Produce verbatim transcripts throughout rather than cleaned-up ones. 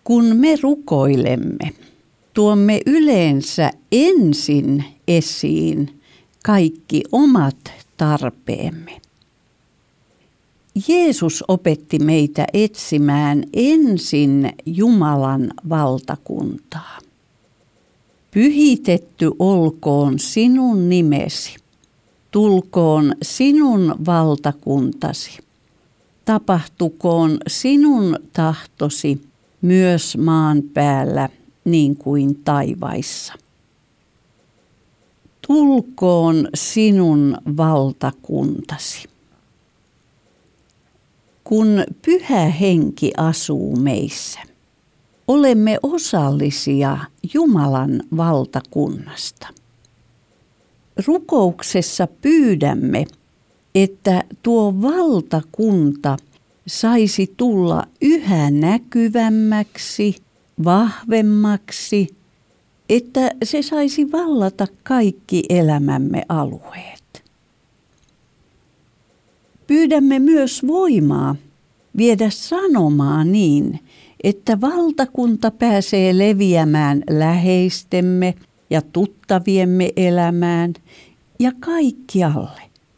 Kun me rukoilemme, tuomme yleensä ensin esiin kaikki omat tarpeemme. Jeesus opetti meitä etsimään ensin Jumalan valtakuntaa. Pyhitetty olkoon sinun nimesi, tulkoon sinun valtakuntasi, tapahtukoon sinun tahtosi myös maan päällä niin kuin taivaissa. Tulkoon sinun valtakuntasi. Kun Pyhä Henki asuu meissä, olemme osallisia Jumalan valtakunnasta. Rukouksessa pyydämme, että tuo valtakunta saisi tulla yhä näkyvämmäksi, vahvemmaksi, että se saisi vallata kaikki elämämme alueet. Pyydämme myös voimaa viedä sanomaa niin, että valtakunta pääsee leviämään läheistemme ja tuttaviemme elämään ja kaikkialle.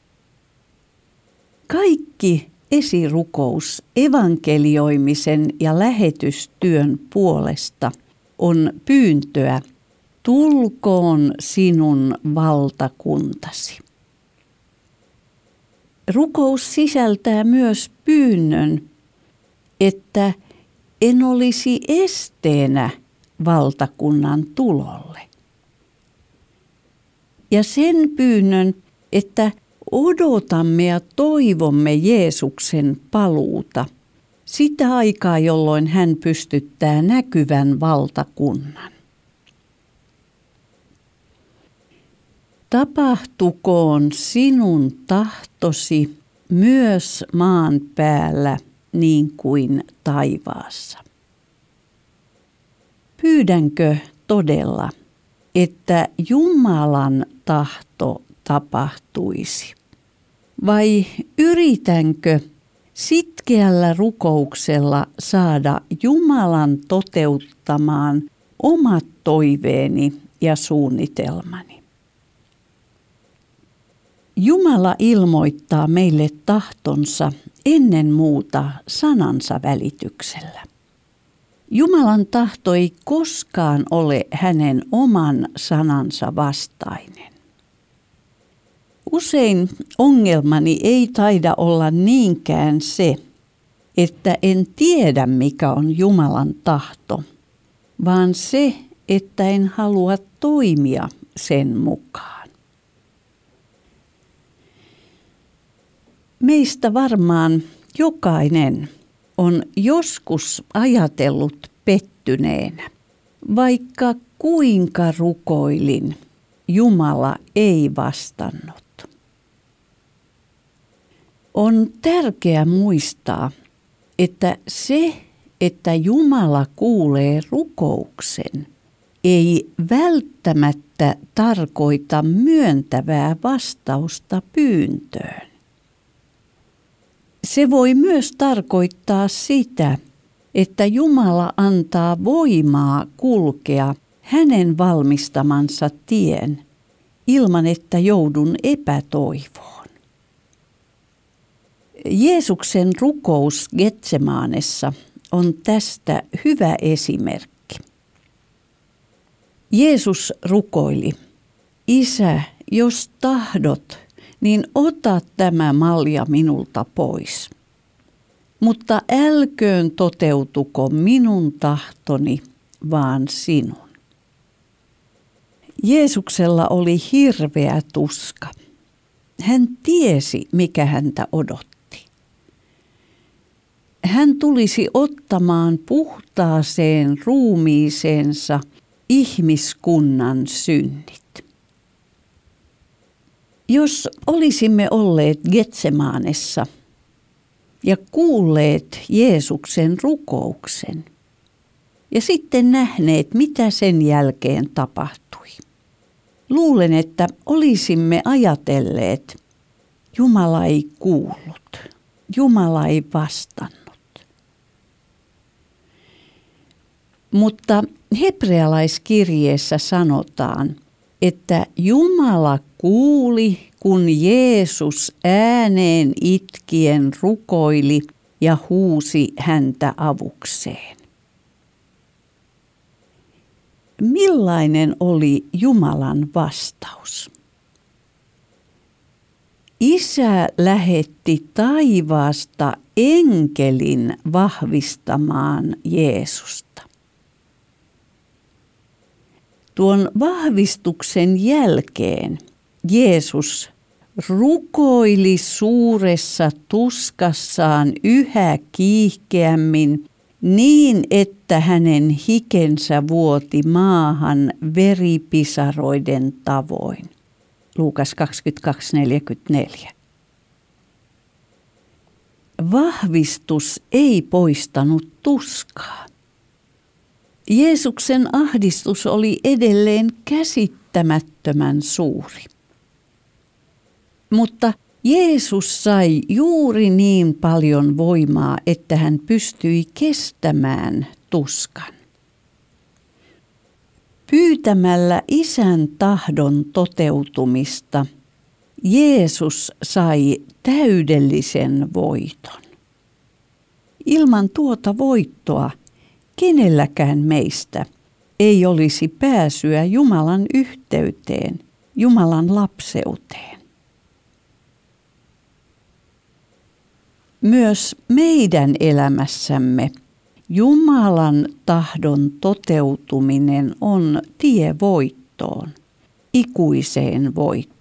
Kaikki esirukous evankelioimisen ja lähetystyön puolesta on pyyntöä, tulkoon sinun valtakuntasi. Rukous sisältää myös pyynnön, että en olisi esteenä valtakunnan tulolle. Ja sen pyynnön, että odotamme ja toivomme Jeesuksen paluuta, sitä aikaa, jolloin hän pystyttää näkyvän valtakunnan. Tapahtukoon sinun tahtosi myös maan päällä niin kuin taivaassa. Pyydänkö todella, että Jumalan tahto tapahtuisi? Vai yritänkö sitkeällä rukouksella saada Jumalan toteuttamaan omat toiveeni ja suunnitelmani? Jumala ilmoittaa meille tahtonsa ennen muuta sanansa välityksellä. Jumalan tahto ei koskaan ole hänen oman sanansa vastainen. Usein ongelmani ei taida olla niinkään se, että en tiedä mikä on Jumalan tahto, vaan se, että en halua toimia sen mukaan. Meistä varmaan jokainen on joskus ajatellut pettyneenä, vaikka kuinka rukoilin, Jumala ei vastannut. On tärkeää muistaa, että se, että Jumala kuulee rukouksen, ei välttämättä tarkoita myöntävää vastausta pyyntöön. Se voi myös tarkoittaa sitä, että Jumala antaa voimaa kulkea hänen valmistamansa tien ilman, että joudun epätoivoon. Jeesuksen rukous Getsemanessa on tästä hyvä esimerkki. Jeesus rukoili, Isä, jos tahdot, niin ota tämä malja minulta pois. Mutta älköön toteutuko minun tahtoni, vaan sinun. Jeesuksella oli hirveä tuska. Hän tiesi, mikä häntä odotti. Hän tulisi ottamaan puhtaaseen ruumiiseensa ihmiskunnan synnit. Jos olisimme olleet Getsemanessa ja kuulleet Jeesuksen rukouksen ja sitten nähneet, mitä sen jälkeen tapahtui, luulen, että olisimme ajatelleet, Jumala ei kuullut, Jumala ei vastannut. Mutta hebrealaiskirjeessä sanotaan, että Jumala kuuli, kun Jeesus ääneen itkien rukoili ja huusi häntä avukseen. Millainen oli Jumalan vastaus? Isä lähetti taivaasta enkelin vahvistamaan Jeesusta. Tuon vahvistuksen jälkeen Jeesus rukoili suuressa tuskassaan yhä kiihkeämmin niin, että hänen hikensä vuoti maahan veripisaroiden tavoin. Luukas kaksikymmentäkaksi neljäkymmentäneljä. Vahvistus ei poistanut tuskaa. Jeesuksen ahdistus oli edelleen käsittämättömän suuri. Mutta Jeesus sai juuri niin paljon voimaa, että hän pystyi kestämään tuskan. Pyytämällä Isän tahdon toteutumista Jeesus sai täydellisen voiton. Ilman tuota voittoa kenelläkään meistä ei olisi pääsyä Jumalan yhteyteen, Jumalan lapseuteen. Myös meidän elämässämme Jumalan tahdon toteutuminen on tie voittoon, ikuiseen voittoon.